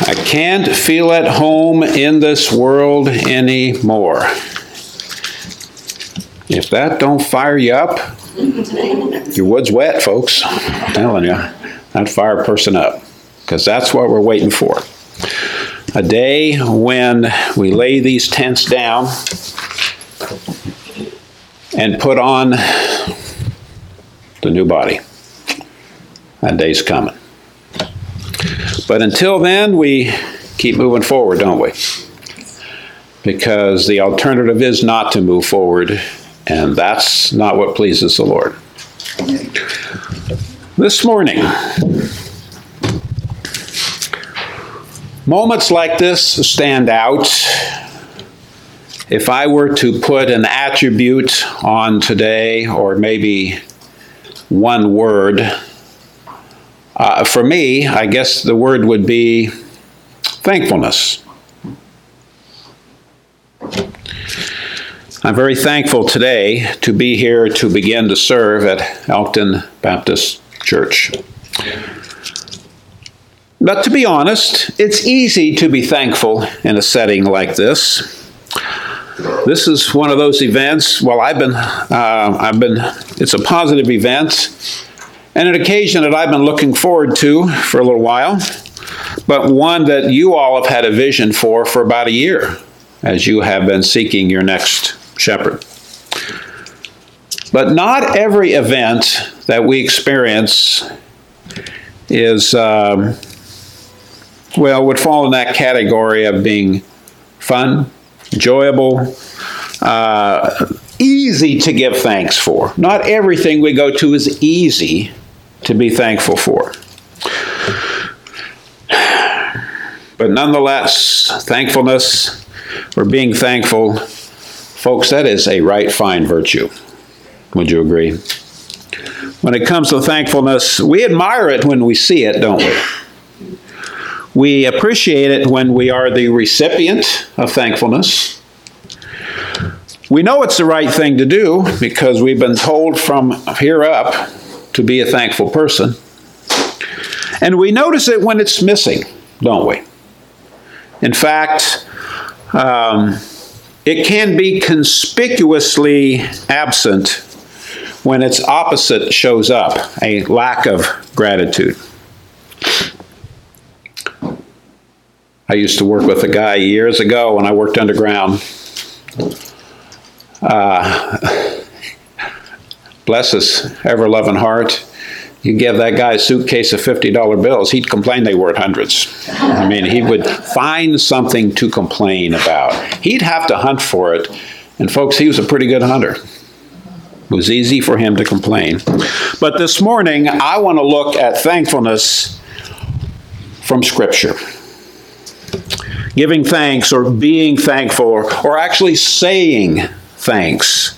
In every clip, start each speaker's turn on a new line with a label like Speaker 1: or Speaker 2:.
Speaker 1: I can't feel at home in this world anymore. If that don't fire you up, your wood's wet, folks. I'm telling you, that'd fire a person up, because that's what we're waiting for. A day when we lay these tents down and put on the new body. That day's coming. But until then, we keep moving forward, don't we? Because the alternative is not to move forward, and that's not what pleases the Lord. This morning, moments like this stand out. If I were to put an attribute on today, or maybe one word, for me, I guess the word would be thankfulness. I'm very thankful today to be here to begin to serve at Elkton Baptist Church. But to be honest, it's easy to be thankful in a setting like this. This is one of those events, well, it's a positive event, and an occasion that I've been looking forward to for a little while, but one that you all have had a vision for about a year, as you have been seeking your next shepherd. But not every event that we experience is, would fall in that category of being fun, enjoyable, easy to give thanks for. Not everything we go to is easy to be thankful for. But nonetheless, thankfulness, or being thankful, folks, that is a right fine virtue. Would you agree? When it comes to thankfulness, we admire it when we see it, don't we? We appreciate it when we are the recipient of thankfulness. We know it's the right thing to do because we've been told from here up to be a thankful person. And we notice it when it's missing, don't we? In fact, it can be conspicuously absent when its opposite shows up, a lack of gratitude. I used to work with a guy years ago when I worked underground. Bless his ever-loving heart. You give that guy a suitcase of $50 bills, he'd complain they were hundreds. I mean, he would find something to complain about. He'd have to hunt for it. And folks, he was a pretty good hunter. It was easy for him to complain. But this morning, I want to look at thankfulness from Scripture. Giving thanks, or being thankful, or actually saying thanks.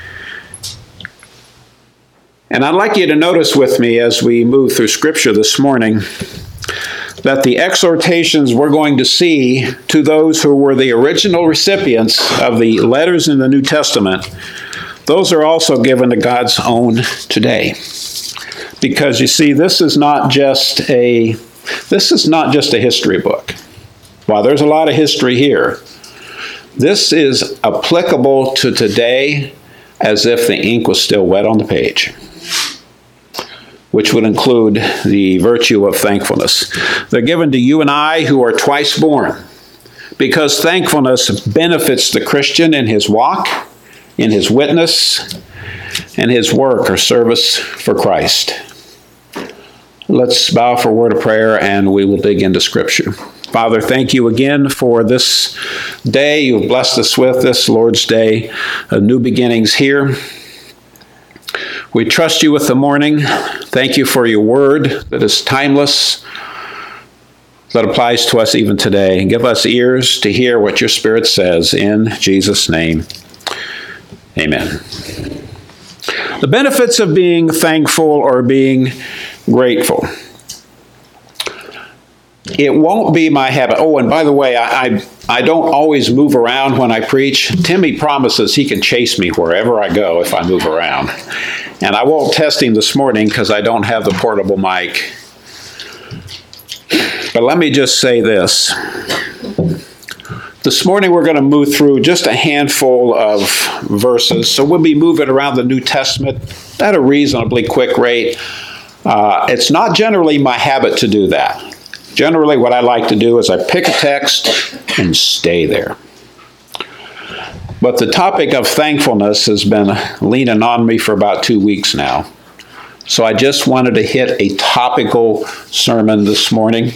Speaker 1: And I'd like you to notice with me as we move through Scripture this morning that the exhortations we're going to see to those who were the original recipients of the letters in the New Testament, those are also given to God's own today. Because you see, this is not just a history book. While there's a lot of history here, this is applicable to today as if the ink was still wet on the page, which would include the virtue of thankfulness. They're given to you and I who are twice born, because thankfulness benefits the Christian in his walk, in his witness, and his work or service for Christ. Let's bow for a word of prayer, and we will dig into Scripture. Father, thank you again for this day you've blessed us with, this Lord's Day, new beginnings here. We trust you with the morning. Thank you for your word that is timeless, that applies to us even today. Give us ears to hear what your Spirit says. In Jesus' name, amen. The benefits of being thankful or being grateful. It won't be my habit. Oh, and by the way, I don't always move around when I preach. Timmy promises he can chase me wherever I go if I move around. And I won't test him this morning because I don't have the portable mic. But let me just say this. This morning we're going to move through just a handful of verses. So we'll be moving around the New Testament at a reasonably quick rate. It's not generally my habit to do that. Generally what I like to do is I pick a text and stay there. But the topic of thankfulness has been leaning on me for about 2 weeks now. So I just wanted to hit a topical sermon this morning.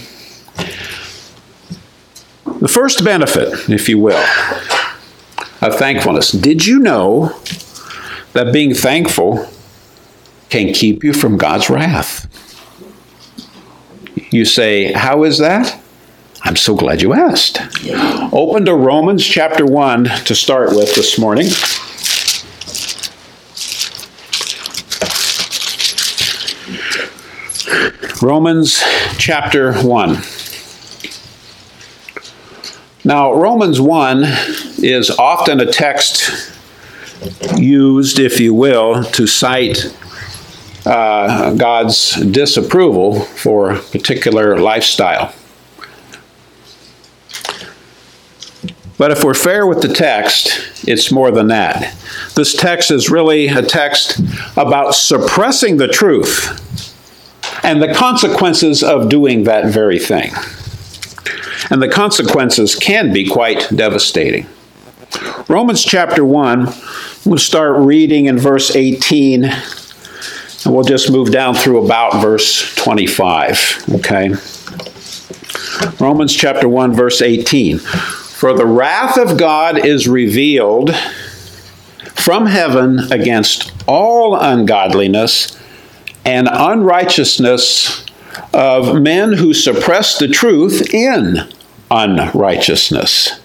Speaker 1: The first benefit, if you will, of thankfulness. Did you know that being thankful can keep you from God's wrath? You say, how is that? I'm so glad you asked. Open to Romans chapter 1 to start with this morning. Romans chapter 1. Now, Romans 1 is often a text used, if you will, to cite God's disapproval for a particular lifestyle. But if we're fair with the text, it's more than that. This text is really a text about suppressing the truth and the consequences of doing that very thing. And the consequences can be quite devastating. Romans chapter 1, we'll start reading in verse 18, and we'll just move down through about verse 25, okay? Romans chapter 1, verse 18. For the wrath of God is revealed from heaven against all ungodliness and unrighteousness of men who suppress the truth in unrighteousness.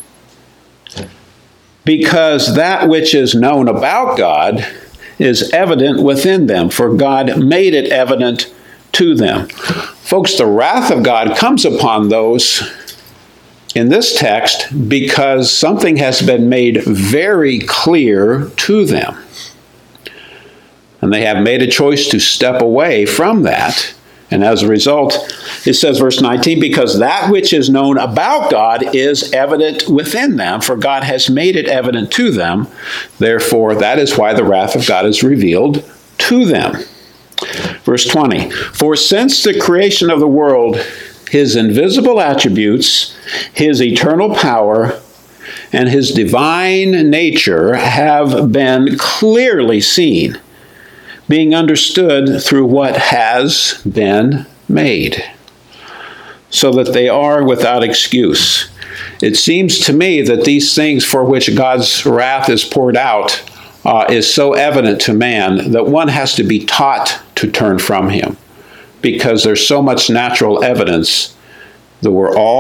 Speaker 1: Because that which is known about God is evident within them, for God made it evident to them. Folks, the wrath of God comes upon those in this text because something has been made very clear to them. And they have made a choice to step away from that. And as a result, it says, verse 19, because that which is known about God is evident within them, for God has made it evident to them. Therefore, that is why the wrath of God is revealed to them. Verse 20, for since the creation of the world, his invisible attributes, his eternal power, and his divine nature have been clearly seen, being understood through what has been made, so that they are without excuse. It seems to me that these things for which God's wrath is poured out is so evident to man that one has to be taught to turn from him, because there's so much natural evidence that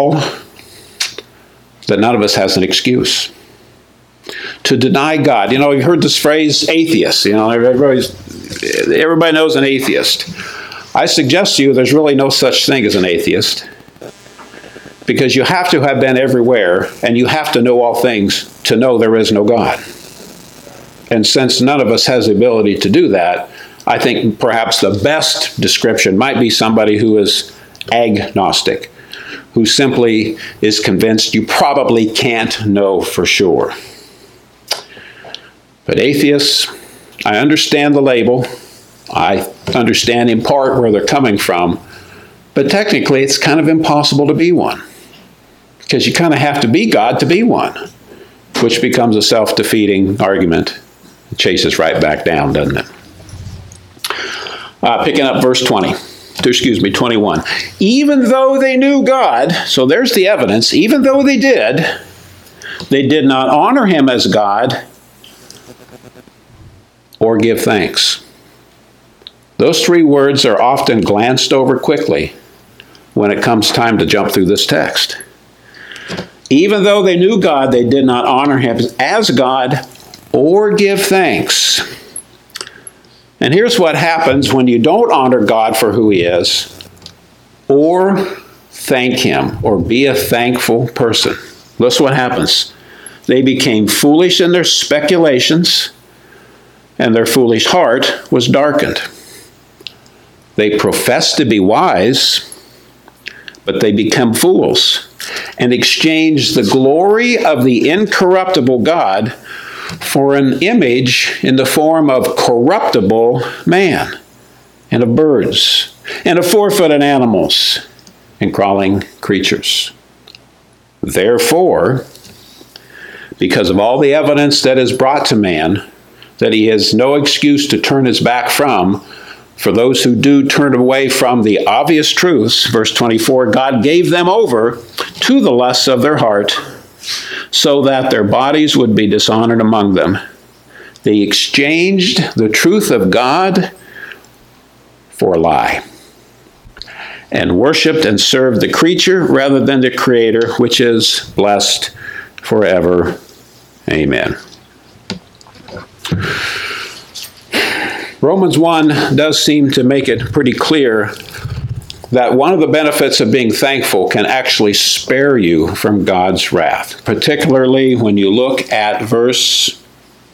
Speaker 1: that none of us has an excuse. To deny God. You know, you've heard this phrase, atheist. You know, everybody knows an atheist. I suggest to you there's really no such thing as an atheist, because you have to have been everywhere, and you have to know all things to know there is no God. And since none of us has the ability to do that, I think perhaps the best description might be somebody who is agnostic, who simply is convinced you probably can't know for sure. But atheists, I understand the label. I understand in part where they're coming from. But technically, it's kind of impossible to be one, because you kind of have to be God to be one, which becomes a self-defeating argument. It chases right back down, doesn't it? Picking up verse 21. Even though they knew God, so there's the evidence, even though they did not honor him as God or give thanks. Those three words are often glanced over quickly when it comes time to jump through this text. Even though they knew God, they did not honor him as God or give thanks. And here's what happens when you don't honor God for who he is, or thank him, or be a thankful person. Listen what happens. They became foolish in their speculations, and their foolish heart was darkened. They professed to be wise, but they become fools and exchange the glory of the incorruptible God for an image in the form of corruptible man, and of birds, and of four-footed animals, and crawling creatures. Therefore, because of all the evidence that is brought to man, that he has no excuse to turn his back from, for those who do turn away from the obvious truths, verse 24, God gave them over to the lusts of their heart, so that their bodies would be dishonored among them. They exchanged the truth of God for a lie, and worshipped and served the creature rather than the Creator, which is blessed forever. Amen. Romans 1 does seem to make it pretty clear that one of the benefits of being thankful can actually spare you from God's wrath, particularly when you look at verse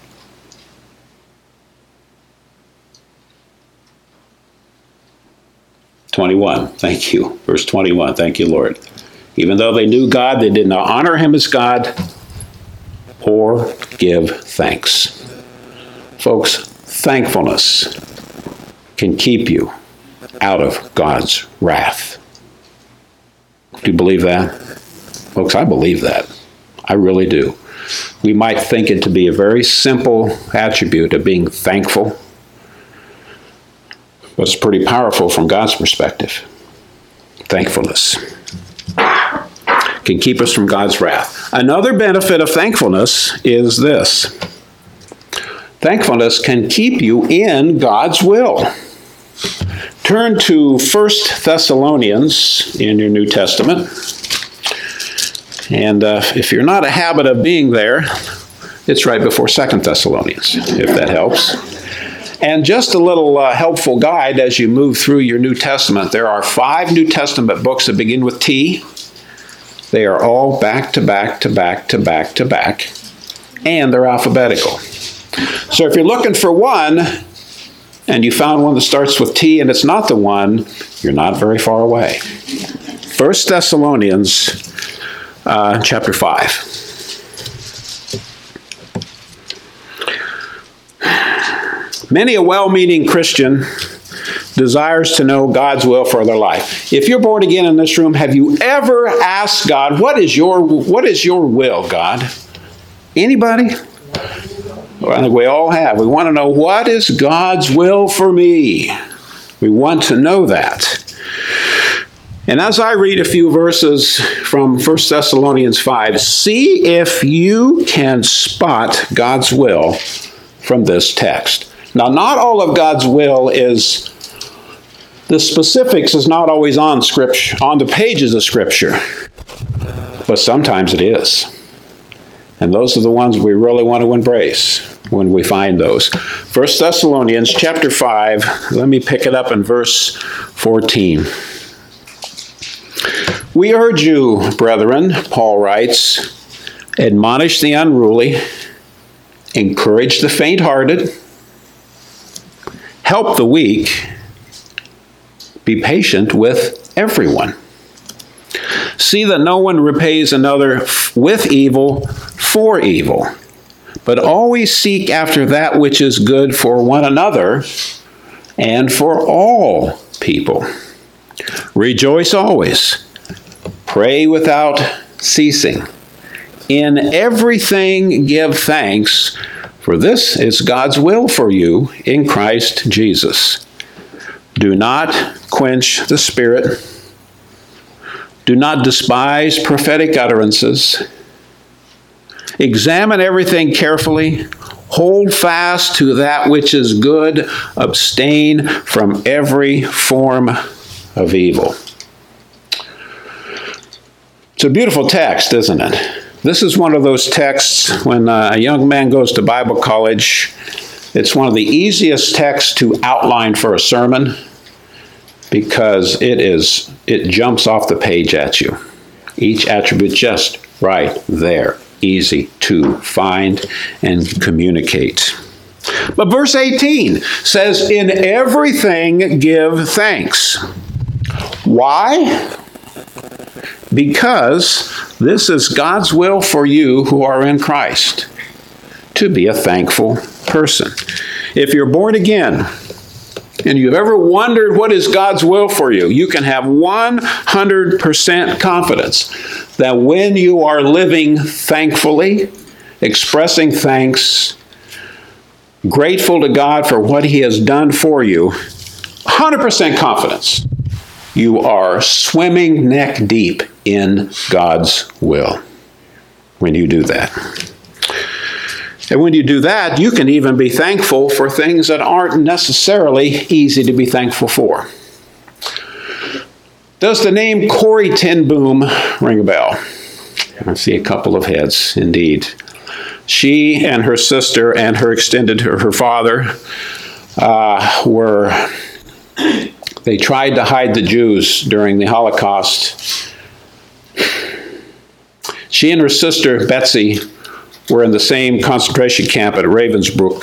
Speaker 1: 21. Thank you. Verse 21. Thank you, Lord. Even though they knew God, they did not honor him as God or give thanks. Folks, thankfulness can keep you out of God's wrath. Do you believe that? Folks, I believe that. I really do. We might think it to be a very simple attribute of being thankful, but it's pretty powerful from God's perspective. Thankfulness can keep us from God's wrath. Another benefit of thankfulness is this. Thankfulness can keep you in God's will. Turn to 1 Thessalonians in your New Testament. And if you're not a habit of being there, it's right before 2 Thessalonians, if that helps. And just a little helpful guide as you move through your New Testament. There are 5 New Testament books that begin with T. They are all back to back to back to back to back, and they're alphabetical. So if you're looking for one, and you found one that starts with T and it's not the one, you're not very far away. 1 Thessalonians chapter 5. Many a well-meaning Christian desires to know God's will for their life. If you're born again in this room, have you ever asked God, what is your will, God? Anybody? Well, I think we all have. We want to know, what is God's will for me? We want to know that. And as I read a few verses from 1 Thessalonians 5, see if you can spot God's will from this text. Now, not all of God's will is, the specifics is not always on Scripture, on the pages of Scripture, but sometimes it is. And those are the ones we really want to embrace when we find those. 1 Thessalonians chapter 5, let me pick it up in verse 14. We urge you, brethren, Paul writes, admonish the unruly, encourage the faint-hearted, help the weak, be patient with everyone. See that no one repays another with evil for evil, but always seek after that which is good for one another and for all people. Rejoice always. Pray without ceasing. In everything give thanks, for this is God's will for you in Christ Jesus. Do not quench the Spirit. Do not despise prophetic utterances. Examine everything carefully. Hold fast to that which is good. Abstain from every form of evil. It's a beautiful text, isn't it? This is one of those texts when a young man goes to Bible college. It's one of the easiest texts to outline for a sermon because it jumps off the page at you. Each attribute just right there. Easy to find and communicate. But verse 18 says, in everything give thanks. Why? because this is God's will for you who are in Christ, to be a thankful person. If you're born again, and you've ever wondered what is God's will for you, you can have 100% confidence that when you are living thankfully, expressing thanks, grateful to God for what He has done for you, 100% confidence, you are swimming neck deep in God's will when you do that. And when you do that, you can even be thankful for things that aren't necessarily easy to be thankful for. Does the name Corrie ten Boom ring a bell? I see a couple of heads, indeed. She and her sister and her father they tried to hide the Jews during the Holocaust. She and her sister, Betsy, were in the same concentration camp at Ravensbrück.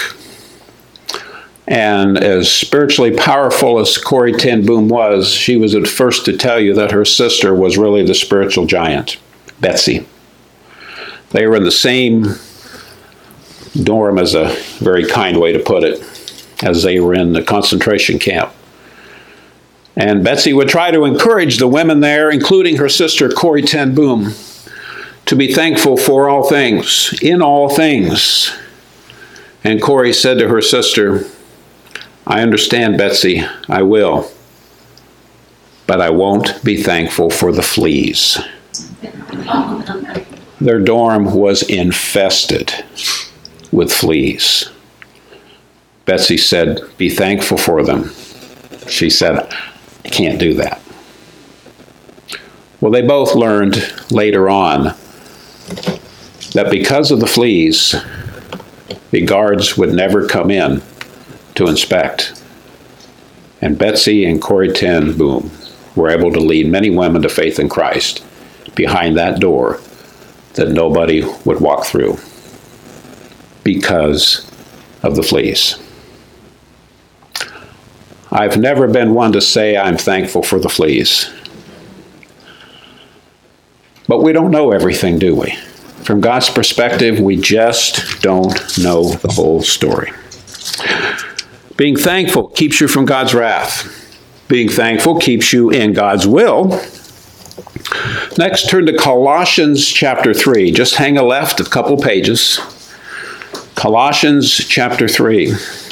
Speaker 1: And as spiritually powerful as Corrie ten Boom was, she was the first to tell you that her sister was really the spiritual giant, Betsy. They were in the same dorm, as a very kind way to put it, as they were in the concentration camp. And Betsy would try to encourage the women there, including her sister Corrie ten Boom, to be thankful for all things, in all things. And Corrie said to her sister, I understand, Betsy, I will, but I won't be thankful for the fleas. Their dorm was infested with fleas. Betsy said, be thankful for them. She said, I can't do that. Well, they both learned later on that because of the fleas, the guards would never come in to inspect. And Betsy and Corrie ten Boom were able to lead many women to faith in Christ behind that door that nobody would walk through because of the fleas. I've never been one to say I'm thankful for the fleas. But we don't know everything, do we? From God's perspective, we just don't know the whole story. Being thankful keeps you from God's wrath. Being thankful keeps you in God's will. Next, turn to Colossians chapter 3. Just hang a left a couple pages. Colossians chapter 3.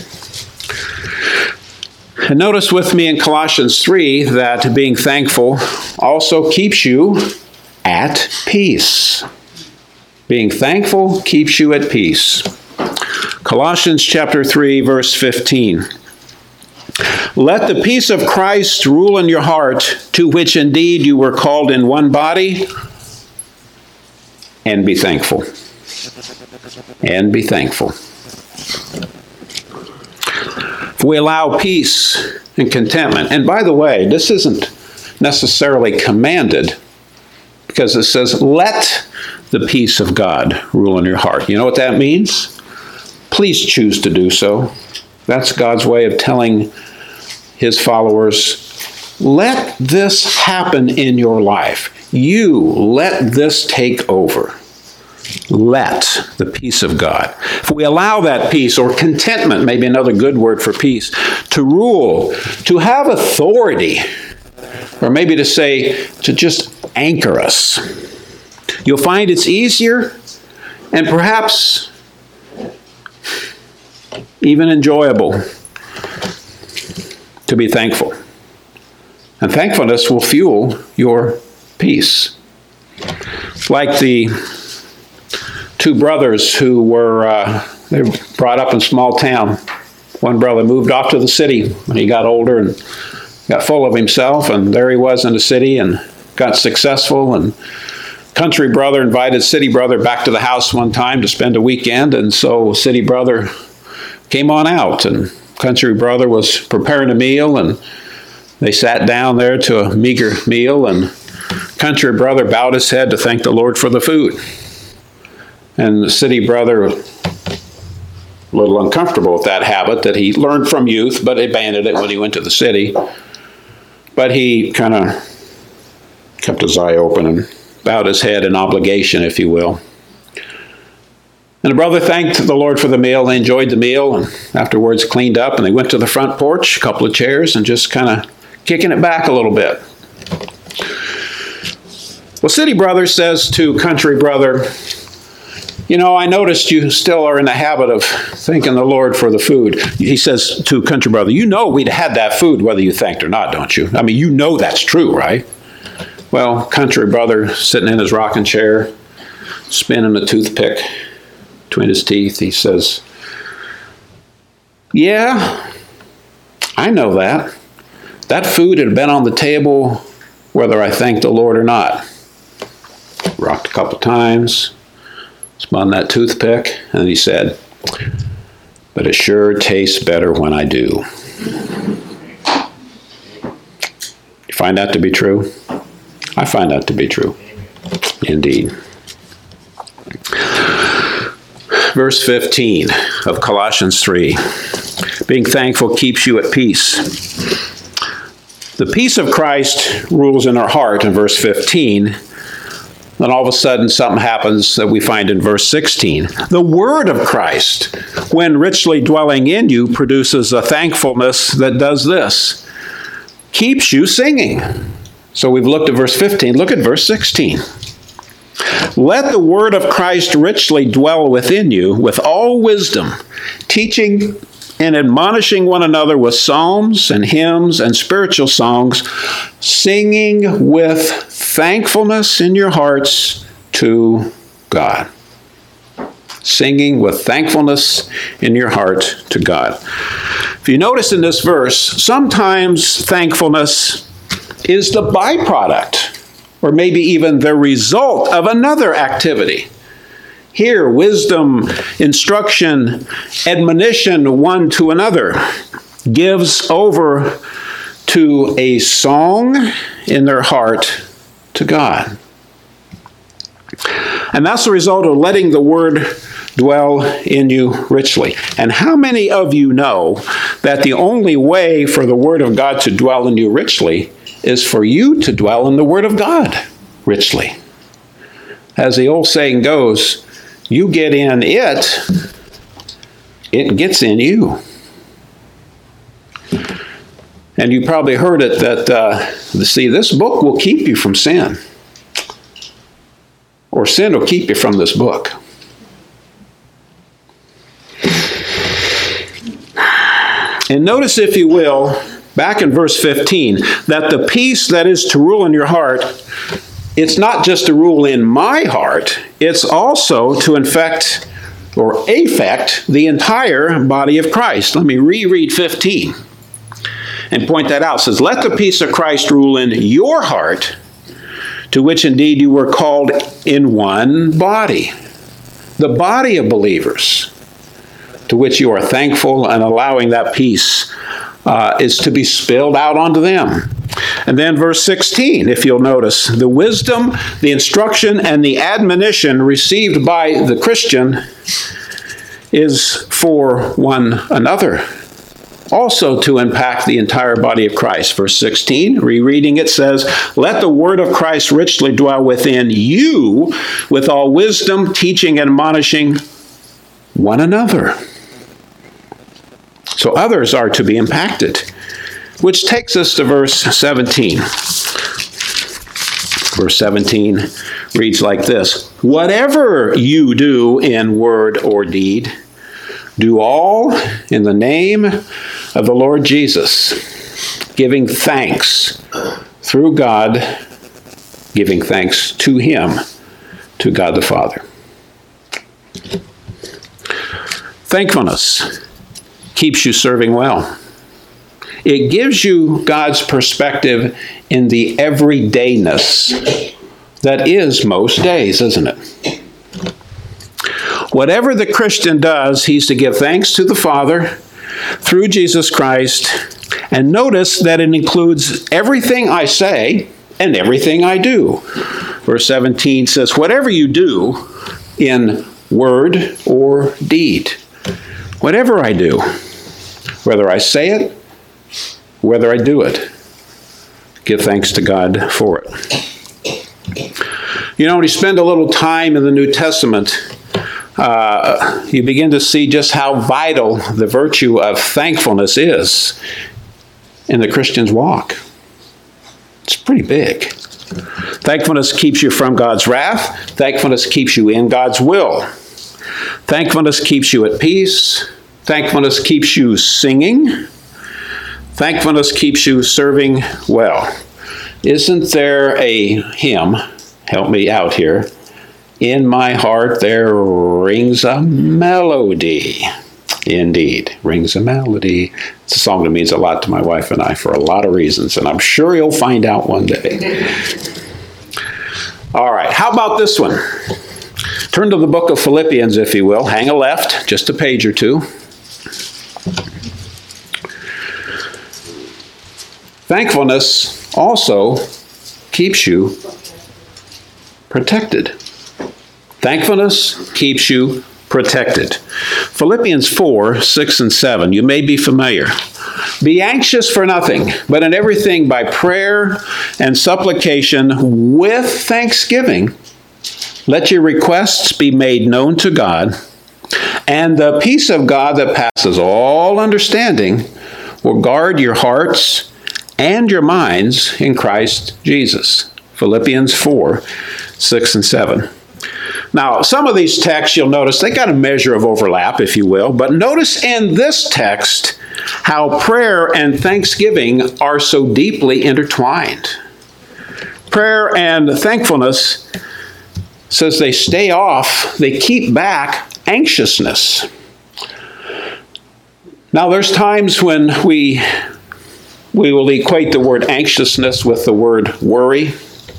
Speaker 1: And notice with me in Colossians 3 that being thankful also keeps you at peace. Being thankful keeps you at peace. Colossians chapter 3, verse 15. Let the peace of Christ rule in your heart, to which indeed you were called in one body, and be thankful. And be thankful. If we allow peace and contentment, and by the way, this isn't necessarily commanded, because it says, let the peace of God rule in your heart. You know what that means? Please choose to do so. That's God's way of telling His followers, let this happen in your life. You let this take over. Let the peace of God. If we allow that peace, or contentment, maybe another good word for peace, to rule, to have authority, or maybe to say, to just anchor us, you'll find it's easier and perhaps even enjoyable to be thankful. And thankfulness will fuel your peace. Like the two brothers who were they were brought up in a small town. One brother moved off to the city when he got older and got full of himself, and there he was in the city and got successful. And country brother invited city brother back to the house one time to spend a weekend, and so city brother came on out, and country brother was preparing a meal, and they sat down there to a meager meal, and country brother bowed his head to thank the Lord for the food. And the city brother, a little uncomfortable with that habit that he learned from youth, but abandoned it when he went to the city. But he kind of kept his eye open and bowed his head in obligation, if you will. And the brother thanked the Lord for the meal. They enjoyed the meal and afterwards cleaned up, and they went to the front porch, a couple of chairs, and just kind of kicking it back a little bit. Well, city brother says to country brother, you know, I noticed you still are in the habit of thanking the Lord for the food. He says to country brother, you know we'd had that food whether you thanked or not, don't you? I mean, you know that's true, right? Well, country brother sitting in his rocking chair, spinning a toothpick between his teeth, he says, yeah, I know that. That food had been on the table whether I thanked the Lord or not. Rocked a couple times, spun that toothpick, and he said, but it sure tastes better when I do. You find that to be true? I find that to be true. Indeed. Verse 15 of Colossians 3. Being thankful keeps you at peace. The peace of Christ rules in our heart in verse 15. Then all of a sudden something happens that we find in verse 16. The word of Christ, when richly dwelling in you, produces a thankfulness that does this. Keeps you singing. So we've looked at verse 15. Look at verse 16. Let the word of Christ richly dwell within you with all wisdom, teaching and admonishing one another with psalms and hymns and spiritual songs, singing with thankfulness in your hearts to God. Singing with thankfulness in your heart to God. If you notice in this verse, sometimes thankfulness is the byproduct, or maybe even the result of another activity. Here, wisdom, instruction, admonition one to another gives over to a song in their heart to God. And that's the result of letting the word dwell in you richly. And how many of you know that the only way for the word of God to dwell in you richly is for you to dwell in the word of God richly? As the old saying goes, you get in it, it gets in you. And you probably heard it that, see, this book will keep you from sin. Or sin will keep you from this book. And notice, if you will, back in verse 15, that the peace that is to rule in your heart, it's not just to rule in my heart, it's also to affect the entire body of Christ. Let me reread 15 and point that out. It says, let the peace of Christ rule in your heart, to which indeed you were called in one body. The body of believers, to which you are thankful, and allowing that peace is to be spilled out onto them. And then verse 16, if you'll notice, the wisdom, the instruction, and the admonition received by the Christian is for one another, also to impact the entire body of Christ. Verse 16, rereading it says, let the word of Christ richly dwell within you with all wisdom, teaching and admonishing one another. So others are to be impacted, which takes us to verse 17. Verse 17 reads like this, whatever you do in word or deed, do all in the name of the Lord Jesus, giving thanks through God, giving thanks to Him, to God the Father. Thankfulness keeps you serving well. It gives you God's perspective in the everydayness that is most days, isn't it? Whatever the Christian does, he's to give thanks to the Father through Jesus Christ. And notice that it includes everything I say and everything I do. Verse 17 says, whatever you do in word or deed, whatever I do, whether I say it, whether I do it, give thanks to God for it. You know, when you spend a little time in the New Testament, you begin to see just how vital the virtue of thankfulness is in the Christian's walk. It's pretty big. Thankfulness keeps you from God's wrath. Thankfulness keeps you in God's will. Thankfulness keeps you at peace. Thankfulness keeps you singing. Thankfulness keeps you serving well. Isn't there a hymn, help me out here, in my heart there rings a melody. Indeed, rings a melody. It's a song that means a lot to my wife and I for a lot of reasons, and I'm sure you'll find out one day. All right, how about this one? Turn to the book of Philippians, if you will. Hang a left, just a page or two. Thankfulness also keeps you protected. Thankfulness keeps you protected. Philippians 4, 6, and 7. You may be familiar. Be anxious for nothing, but in everything by prayer and supplication with thanksgiving, let your requests be made known to God, and the peace of God that passes all understanding will guard your hearts and your minds in Christ Jesus. Philippians 4, 6, and 7. Now, some of these texts, you'll notice, they got a measure of overlap, if you will, but notice in this text how prayer and thanksgiving are so deeply intertwined. Prayer and thankfulness says they stay off, they keep back anxiousness. Now, there's times when we will equate the word anxiousness with the word worry.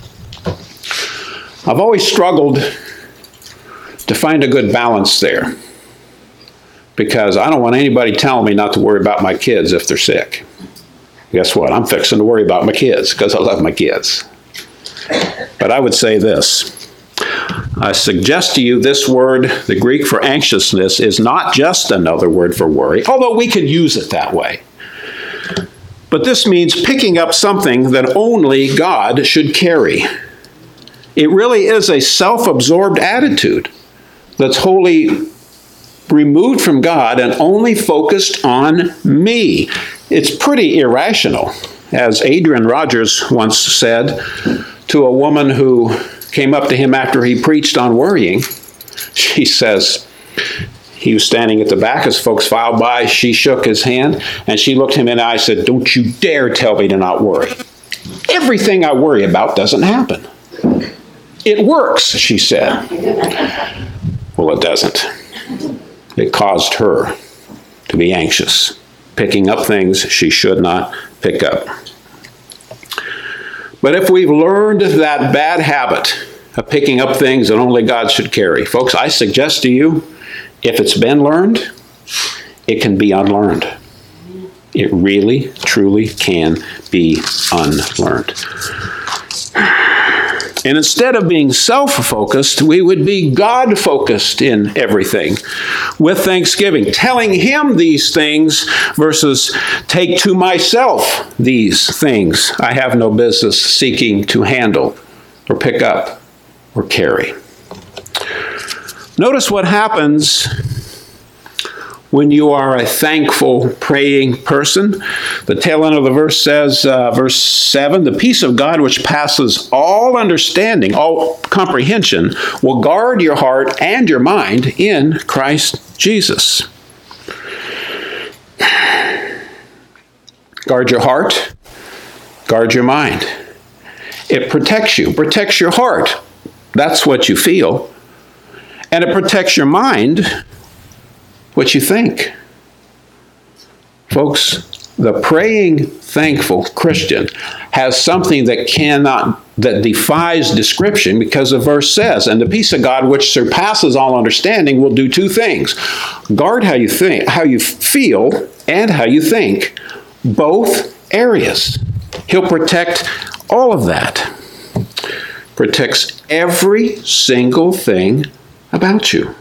Speaker 1: I've always struggled to find a good balance there, because I don't want anybody telling me not to worry about my kids if they're sick. Guess what? I'm fixing to worry about my kids because I love my kids. But I would say this. I suggest to you this word, the Greek for anxiousness, is not just another word for worry, although we could use it that way. But this means picking up something that only God should carry. It really is a self-absorbed attitude that's wholly removed from God and only focused on me. It's pretty irrational. As Adrian Rogers once said to a woman who came up to him after he preached on worrying, she says, he was standing at the back as folks filed by. She shook his hand, and she looked him in the eye and said, "Don't you dare tell me to not worry. Everything I worry about doesn't happen." "It works," she said. Well, it doesn't. It caused her to be anxious, picking up things she should not pick up. But if we've learned that bad habit of picking up things that only God should carry, folks, I suggest to you, if it's been learned, it can be unlearned. It really, truly can be unlearned. And instead of being self-focused, we would be God-focused in everything with thanksgiving, telling Him these things versus take to myself these things I have no business seeking to handle or pick up or carry. Notice what happens when you are a thankful, praying person. The tail end of the verse says, verse 7, "The peace of God which passes all understanding, all comprehension, will guard your heart and your mind in Christ Jesus." Guard your heart, guard your mind. It protects you, protects your heart. That's what you feel. And it protects your mind, what you think. Folks, the praying, thankful Christian has something that defies description, because the verse says, "And the peace of God which surpasses all understanding will do two things. Guard how you think, how you feel, and how you think." Both areas. He'll protect all of that. Protects every single thing about you.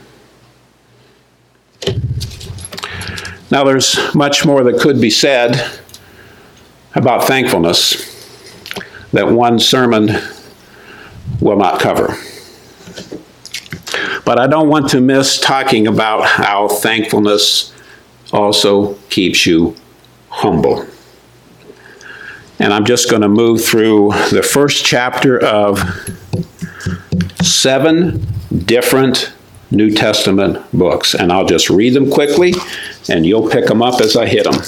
Speaker 1: Now, there's much more that could be said about thankfulness that one sermon will not cover. But I don't want to miss talking about how thankfulness also keeps you humble. And I'm just going to move through the first chapter of 7 different New Testament books. And I'll just read them quickly, and you'll pick them up as I hit them.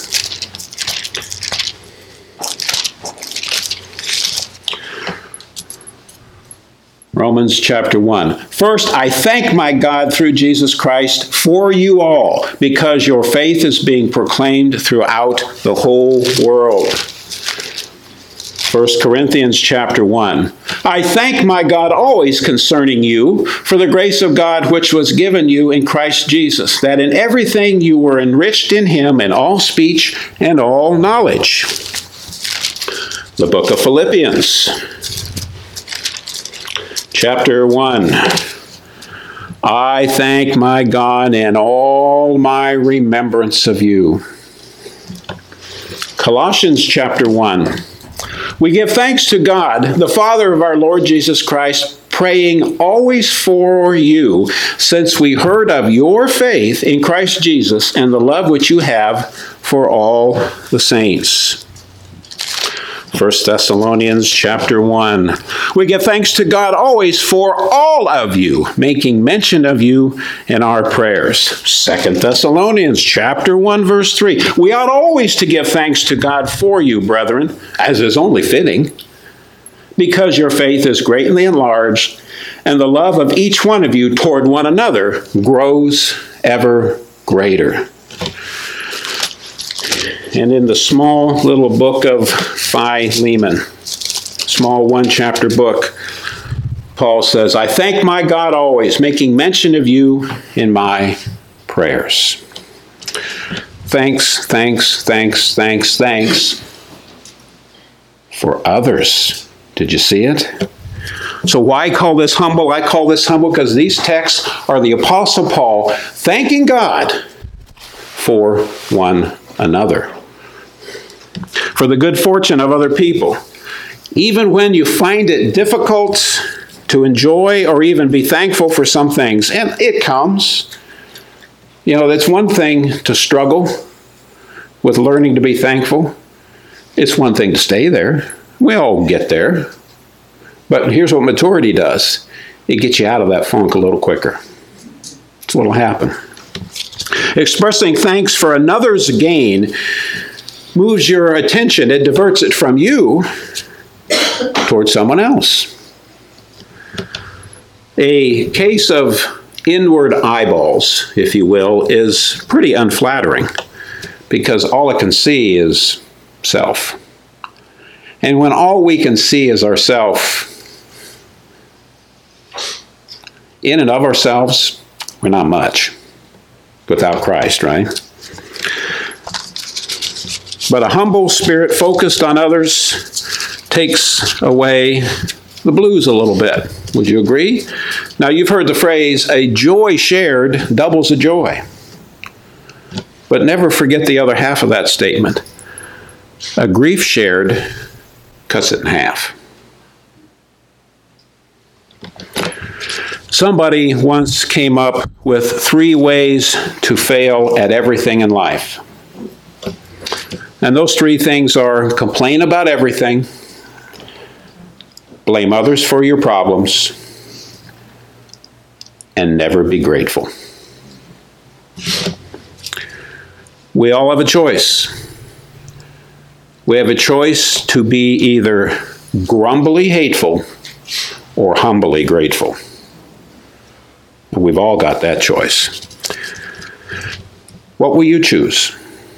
Speaker 1: Romans chapter 1. First, I thank my God through Jesus Christ for you all, because your faith is being proclaimed throughout the whole world. 1 Corinthians chapter 1. I thank my God always concerning you for the grace of God which was given you in Christ Jesus, that in everything you were enriched in him in all speech and all knowledge. The book of Philippians chapter 1. I thank my God in all my remembrance of you. Colossians chapter 1. We give thanks to God, the Father of our Lord Jesus Christ, praying always for you, since we heard of your faith in Christ Jesus and the love which you have for all the saints. 1 Thessalonians chapter 1. We give thanks to God always for all of you, making mention of you in our prayers. 2 Thessalonians chapter 1, verse 3. We ought always to give thanks to God for you, brethren, as is only fitting, because your faith is greatly enlarged, and the love of each one of you toward one another grows ever greater. And in the small little book of Philemon, small 1-chapter book, Paul says, I thank my God always, making mention of you in my prayers. Thanks, thanks, thanks, thanks, thanks for others. Did you see it? So why call this humble? I call this humble because these texts are the Apostle Paul thanking God for one another, for the good fortune of other people. Even when you find it difficult to enjoy or even be thankful for some things, and it comes. You know, it's one thing to struggle with learning to be thankful. It's one thing to stay there. We all get there. But here's what maturity does. It gets you out of that funk a little quicker. That's what'll happen. Expressing thanks for another's gain moves your attention. It diverts it from you towards someone else. A case of inward eyeballs, if you will, is pretty unflattering because all it can see is self. And when all we can see is ourself, in and of ourselves, we're not much without Christ, right? But a humble spirit focused on others takes away the blues a little bit. Would you agree? Now, you've heard the phrase, a joy shared doubles a joy. But never forget the other half of that statement. A grief shared cuts it in half. Somebody once came up with 3 ways to fail at everything in life. And those 3 things are complain about everything, blame others for your problems, and never be grateful. We all have a choice. We have a choice to be either grumbly hateful or humbly grateful. And we've all got that choice. What will you choose?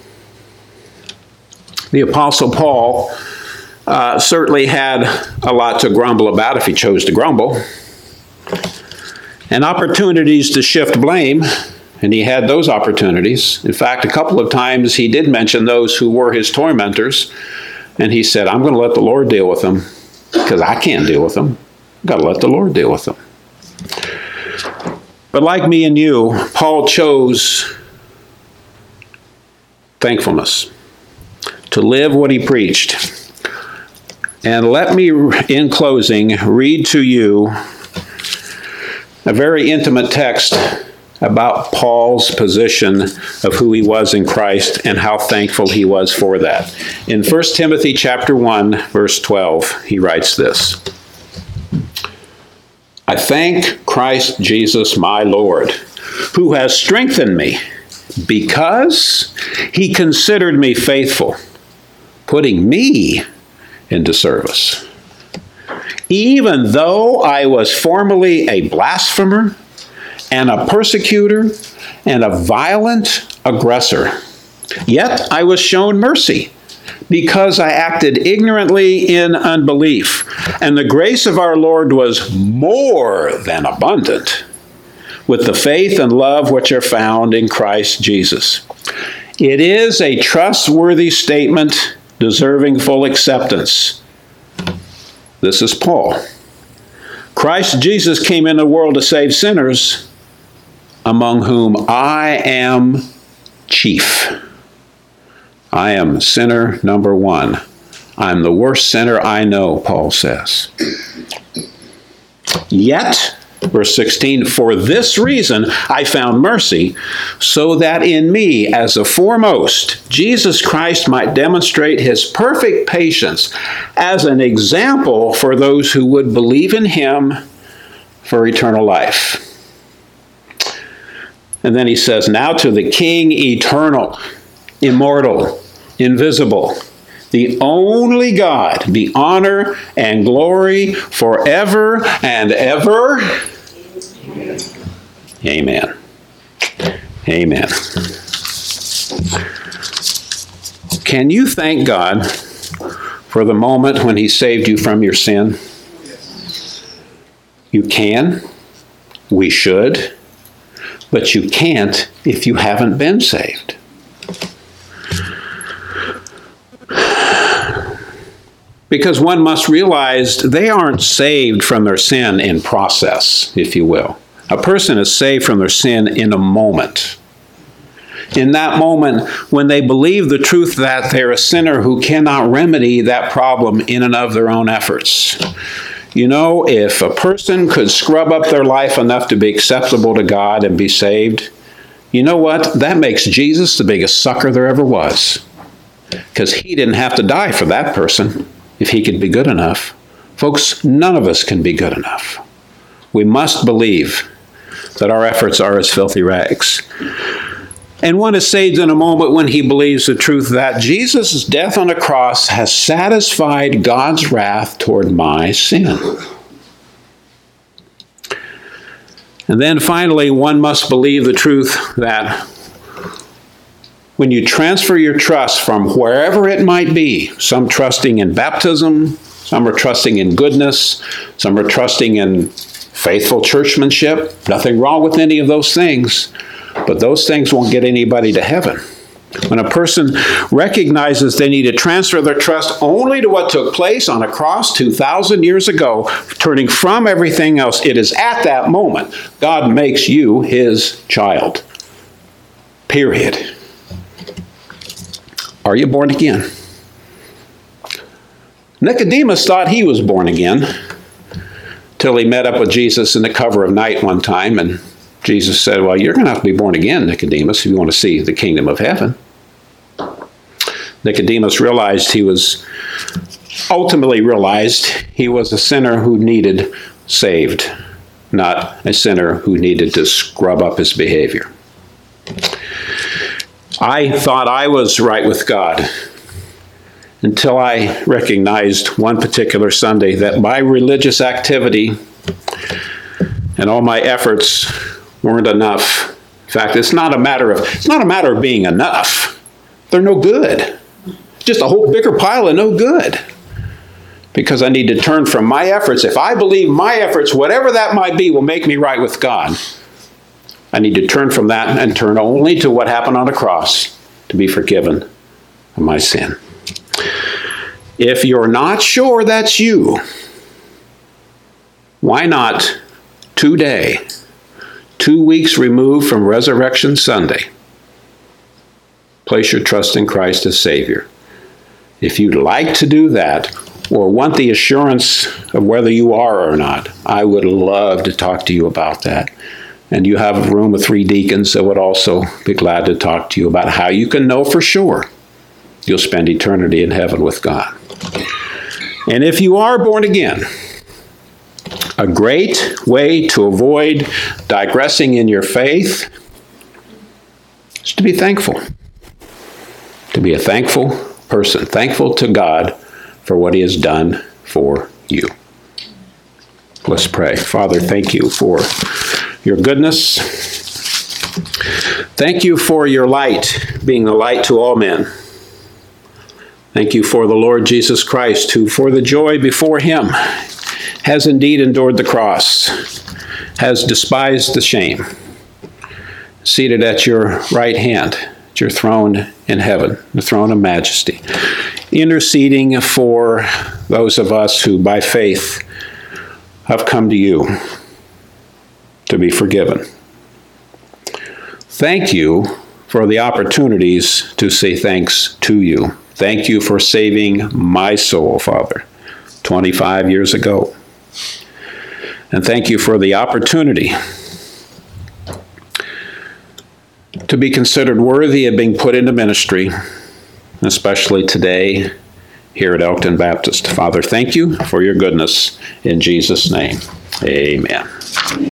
Speaker 1: The Apostle Paul certainly had a lot to grumble about if he chose to grumble, and opportunities to shift blame, and he had those opportunities. In fact, a couple of times he did mention those who were his tormentors, and he said, I'm going to let the Lord deal with them because I can't deal with them. I've got to let the Lord deal with them. But like me and you, Paul chose thankfulness, to live what he preached. And let me, in closing, read to you a very intimate text about Paul's position of who he was in Christ and how thankful he was for that. In 1 Timothy chapter 1, verse 12, he writes this: I thank Christ Jesus my Lord, who has strengthened me, because he considered me faithful, putting me into service. Even though I was formerly a blasphemer and a persecutor and a violent aggressor, yet I was shown mercy, because I acted ignorantly in unbelief, and the grace of our Lord was more than abundant with the faith and love which are found in Christ Jesus. It is a trustworthy statement deserving full acceptance. This is Paul. Christ Jesus came in the world to save sinners, among whom I am chief. I am sinner number one. I'm the worst sinner I know, Paul says. Yet, verse 16, for this reason I found mercy, so that in me, as the foremost, Jesus Christ might demonstrate his perfect patience as an example for those who would believe in him for eternal life. And then he says, now to the King eternal, immortal, invisible, the only God, be honor and glory forever and ever. Amen. Amen. Can you thank God for the moment when he saved you from your sin? You can. We should. But you can't if you haven't been saved. Because one must realize they aren't saved from their sin in process, if you will. A person is saved from their sin in a moment. In that moment, when they believe the truth that they're a sinner who cannot remedy that problem in and of their own efforts. You know, if a person could scrub up their life enough to be acceptable to God and be saved, you know what? That makes Jesus the biggest sucker there ever was. Because he didn't have to die for that person if he could be good enough. Folks, none of us can be good enough. We must believe that our efforts are as filthy rags. And one is saved in a moment when he believes the truth that Jesus' death on the cross has satisfied God's wrath toward my sin. And then finally, one must believe the truth that when you transfer your trust from wherever it might be, some trusting in baptism, some are trusting in goodness, some are trusting in faithful churchmanship, nothing wrong with any of those things, but those things won't get anybody to heaven. When a person recognizes they need to transfer their trust only to what took place on a cross 2,000 years ago, turning from everything else, it is at that moment God makes you his child. Period. Are you born again? Nicodemus thought he was born again till he met up with Jesus in the cover of night one time, and Jesus said, well, you're going to have to be born again, Nicodemus, if you want to see the kingdom of heaven. Nicodemus ultimately realized he was a sinner who needed saved, not a sinner who needed to scrub up his behavior. I thought I was right with God until I recognized one particular Sunday that my religious activity and all my efforts weren't enough. In fact, it's not a matter of being enough. They're no good. Just a whole bigger pile of no good. Because I need to turn from my efforts. If I believe my efforts, whatever that might be, will make me right with God, I need to turn from that and turn only to what happened on the cross to be forgiven of my sin. If you're not sure that's you, why not today, 2 weeks removed from Resurrection Sunday, place your trust in Christ as Savior? If you'd like to do that, or want the assurance of whether you are or not, I would love to talk to you about that. And you have a room of 3 deacons that would also be glad to talk to you about how you can know for sure you'll spend eternity in heaven with God. And if you are born again, a great way to avoid digressing in your faith is to be thankful. To be a thankful person, thankful to God for what he has done for you. Let's pray. Father, thank you for your goodness. Thank you for your light, being the light to all men. Thank you for the Lord Jesus Christ, who for the joy before him has indeed endured the cross, has despised the shame, seated at your right hand, at your throne in heaven, the throne of majesty, interceding for those of us who by faith have come to you to be forgiven. Thank you for the opportunities to say thanks to you. Thank you for saving my soul, Father, 25 years ago. And thank you for the opportunity to be considered worthy of being put into ministry, especially today here at Elkton Baptist. Father, thank you for your goodness. In Jesus' name, amen.